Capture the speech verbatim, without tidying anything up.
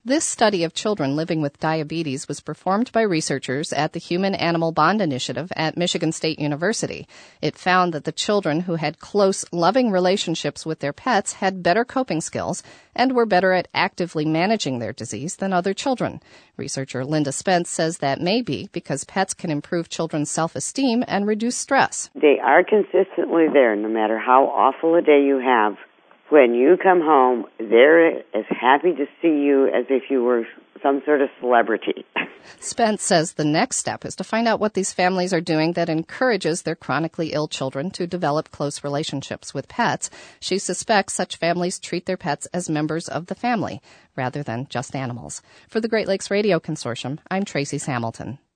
This study of children living with diabetes was performed by researchers at the Human-Animal Bond Initiative at Michigan State University. It found that the children who had close, loving relationships with their pets had better coping skills and were better at actively managing their disease than other children. Researcher Linda Spence says that may be because pets can improve children's self-esteem and reduce stress. They are consistently there no matter how awful a day you have. When you come home, they're as happy to see you as if you were some sort of celebrity. Spence says the next step is to find out what these families are doing that encourages their chronically ill children to develop close relationships with pets. She suspects such families treat their pets as members of the family rather than just animals. For the Great Lakes Radio Consortium, I'm Tracy Hamilton.